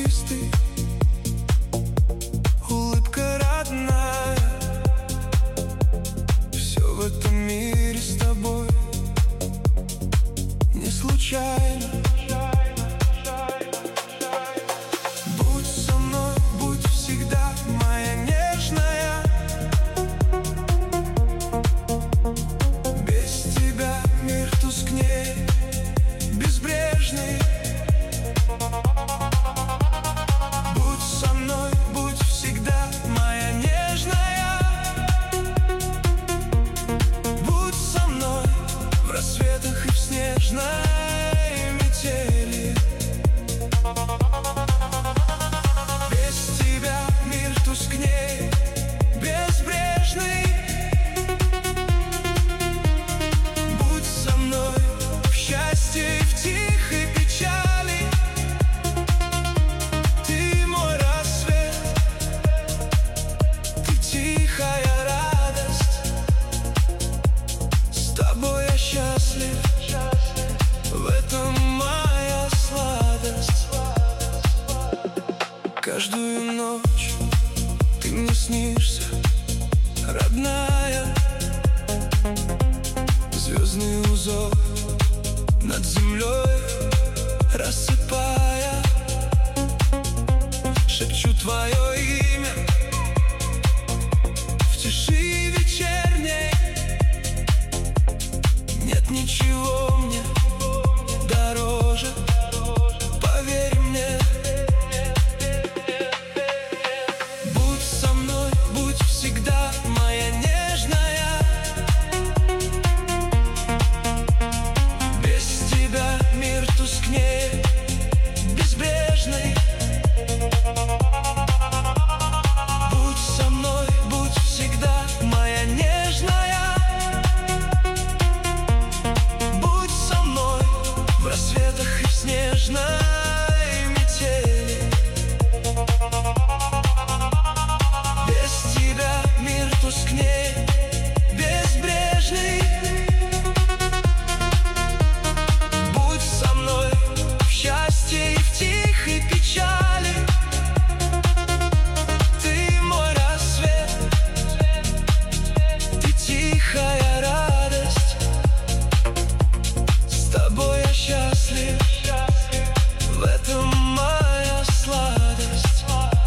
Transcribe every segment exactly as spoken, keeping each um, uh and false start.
чистый, улыбка родная. Все в этом мире с тобой не случайно. Будь со мной, будь всегда моя нежная. Без тебя мир тускнее, безбрежный. Будь со мной, будь всегда моя нежная. Будь со мной в рассветах и в снежной метели. Без тебя мир тускнее, безбрежный. Будь со мной в счастье и в тихой печали. Ты мой рассвет, ты тихая радость. С тобой я счастлив, в этом моя сладость. Каждую ночь ты мне снишься, родная. Звездный узор над землей рассыпая, шепчу твое имя в тиши вечерней. Нет ничего мне дороже, поверь мне. Будь со мной, будь всегда моя нежная. Без тебя мир тускнее, безбрежный. Будь со мной, будь всегда моя нежная. Будь со мной в рассветах и в снежной метели. Без тебя мир тускнее, безбрежный. Будь со мной в счастье и в тихой печали. Ты мой рассвет, ты тихая радость. С тобой я счастлив, в этом моя сладость.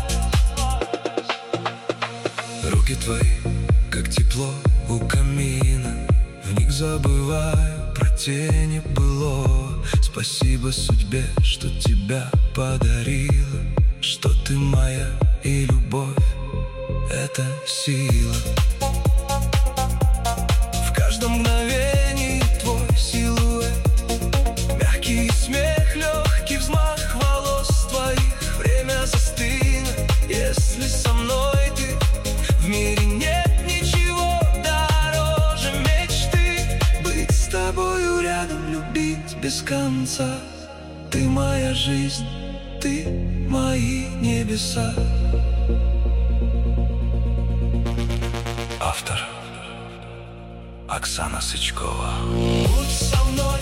Руки твои, как тепло у камина, в них забываю про тени былого. Спасибо судьбе, что тебя подарила, что ты моя и любовь — это сила. В каждом мгновении твой силуэт, мягкий смех, легкий взмах волос твоих. Время застынет, если со мной ты. В мире нет ничего дороже мечты. Быть с тобою рядом, любить без конца. Ты моя жизнь, ты мои небеса. Автор: Оксана Сычкова. Будь со мной,